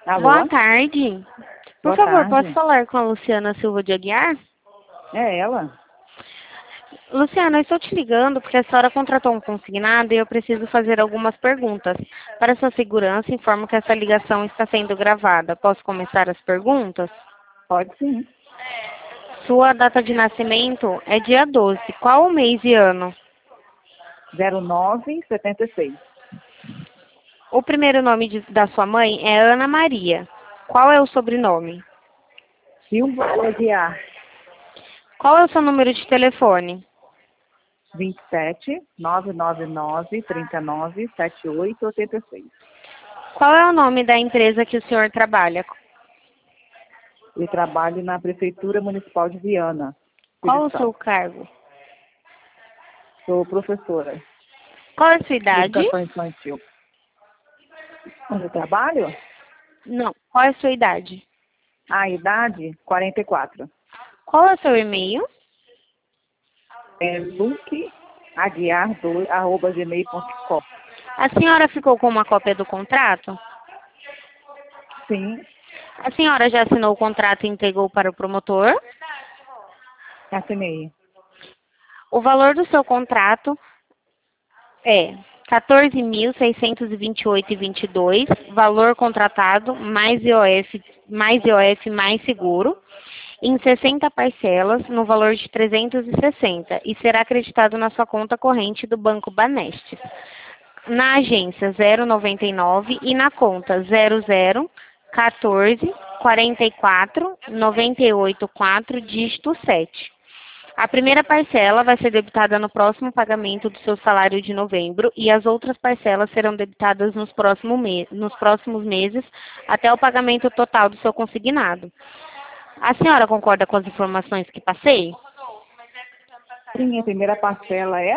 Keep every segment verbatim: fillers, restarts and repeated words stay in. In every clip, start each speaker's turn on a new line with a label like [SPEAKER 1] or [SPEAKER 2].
[SPEAKER 1] Boa
[SPEAKER 2] Alô?
[SPEAKER 1] tarde. Por
[SPEAKER 2] Boa
[SPEAKER 1] favor, posso
[SPEAKER 2] tarde.
[SPEAKER 1] falar com a Luciana Silva de Aguiar?
[SPEAKER 2] É ela?
[SPEAKER 1] Luciana, eu estou te ligando porque a senhora contratou um consignado e eu preciso fazer algumas perguntas. Para sua segurança, informo que essa ligação está sendo gravada. Posso começar as perguntas?
[SPEAKER 2] Pode sim.
[SPEAKER 1] Sua data de nascimento é dia doze. Qual o mês e ano?
[SPEAKER 2] zero nove setenta e seis.
[SPEAKER 1] O primeiro nome de- da sua mãe é Ana Maria. Qual é o sobrenome?
[SPEAKER 2] Silva Aguiar.
[SPEAKER 1] Qual é o seu número de telefone?
[SPEAKER 2] vinte e sete, nove nove nove, trinta e nove, setenta e oito, oitenta e seis.
[SPEAKER 1] Qual é o nome da empresa que o senhor trabalha?
[SPEAKER 2] Eu trabalho na Prefeitura Municipal de Viana,
[SPEAKER 1] Qual
[SPEAKER 2] Espírito
[SPEAKER 1] o seu
[SPEAKER 2] Santo.
[SPEAKER 1] cargo?
[SPEAKER 2] Sou professora
[SPEAKER 1] Qual é a sua
[SPEAKER 2] de
[SPEAKER 1] idade?
[SPEAKER 2] educação infantil. Onde eu trabalho?
[SPEAKER 1] Não. Qual é a sua idade?
[SPEAKER 2] A idade, quarenta e quatro.
[SPEAKER 1] Qual é o seu e-mail?
[SPEAKER 2] É luqueaguiar dois arroba gmail ponto com.
[SPEAKER 1] A senhora ficou com uma cópia do contrato?
[SPEAKER 2] Sim,
[SPEAKER 1] A senhora já assinou o contrato e entregou para o promotor?
[SPEAKER 2] assinei.
[SPEAKER 1] O valor do seu contrato é quatorze mil seiscentos e vinte e oito e vinte e dois, valor contratado mais I O F, mais I O F mais seguro, em sessenta parcelas, no valor de trezentos e sessenta, e será acreditado na sua conta corrente do Banco Banestes, na agência zero noventa e nove e na conta zero zero quatorze quarenta e quatro noventa e oito quatro, dígito sete. A primeira parcela vai ser debitada no próximo pagamento do seu salário de novembro e as outras parcelas serão debitadas nos, próximo me nos próximos meses até o pagamento total do seu consignado. A senhora concorda com as informações que passei?
[SPEAKER 2] Sim, a primeira parcela é?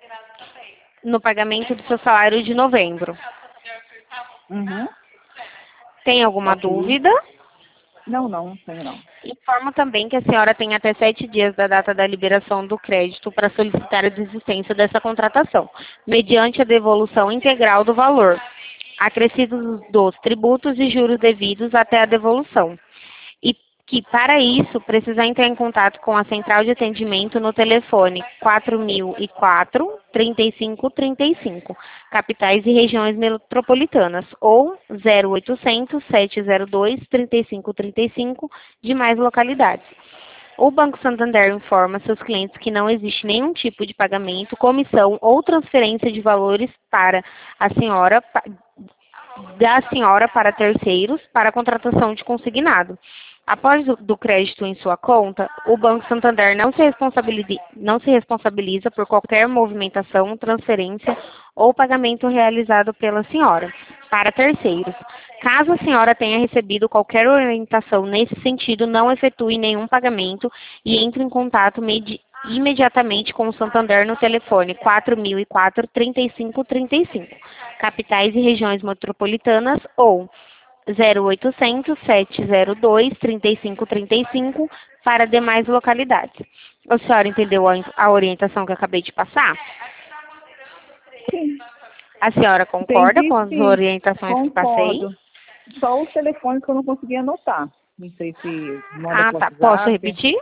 [SPEAKER 1] No pagamento do seu salário de novembro.
[SPEAKER 2] Uhum.
[SPEAKER 1] Tem alguma
[SPEAKER 2] Ok.
[SPEAKER 1] dúvida?
[SPEAKER 2] Não, não, tenho não.
[SPEAKER 1] Informo também que a senhora tem até sete dias da data da liberação do crédito para solicitar a desistência dessa contratação, mediante a devolução integral do valor, acrescidos dos tributos e juros devidos até a devolução. E que, para isso, precisa entrar em contato com a central de atendimento no telefone quatro mil e quatro, trinta e cinco trinta e cinco, capitais e regiões metropolitanas, ou zero oitocentos, sete zero dois, trinta e cinco trinta e cinco, demais localidades. O Banco Santander informa seus clientes que não existe nenhum tipo de pagamento, comissão ou transferência de valores para a senhora, da senhora para terceiros para a contratação de consignado. Após o do crédito em sua conta, o Banco Santander não se responsabiliza, não se responsabiliza por qualquer movimentação, transferência ou pagamento realizado pela senhora para terceiros. Caso a senhora tenha recebido qualquer orientação nesse sentido, não efetue nenhum pagamento e entre em contato medi- imediatamente com o Santander no telefone quatro mil e quatro, trinta e cinco trinta e cinco, capitais e regiões metropolitanas, ou zero oitocentos, sete zero dois, trinta e cinco trinta e cinco para demais localidades. A senhora entendeu a, a orientação que eu acabei de passar?
[SPEAKER 2] Sim,
[SPEAKER 1] A senhora concorda com
[SPEAKER 2] entendi,
[SPEAKER 1] as
[SPEAKER 2] sim.
[SPEAKER 1] orientações que passei?
[SPEAKER 2] Concordo. Só os telefones que eu não consegui anotar. Não sei se manda
[SPEAKER 1] Ah,
[SPEAKER 2] pro
[SPEAKER 1] tá. Posso
[SPEAKER 2] WhatsApp.
[SPEAKER 1] repetir?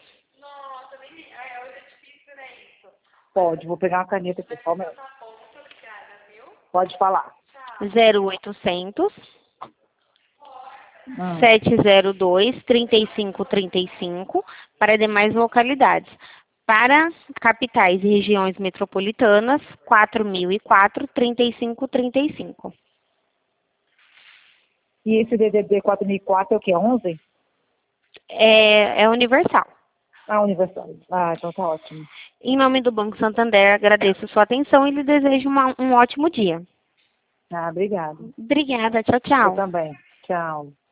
[SPEAKER 2] Pode, vou pegar uma caneta aqui, só um minuto. Pode falar.
[SPEAKER 1] zero oitocentos,
[SPEAKER 2] Hum.
[SPEAKER 1] sete zero dois, trinta e cinco trinta e cinco para demais localidades. Para capitais e regiões metropolitanas, quatro mil e quatro, trinta e cinco trinta e cinco.
[SPEAKER 2] E esse D D D quatro mil e quatro é o quê? onze?
[SPEAKER 1] É, é universal.
[SPEAKER 2] Ah, universal. Ah, então tá ótimo.
[SPEAKER 1] Em nome do Banco Santander, agradeço sua atenção e lhe desejo uma- um ótimo dia.
[SPEAKER 2] Ah, obrigada.
[SPEAKER 1] Obrigada. Tchau,
[SPEAKER 2] Eu
[SPEAKER 1] tchau.
[SPEAKER 2] também. Tchau.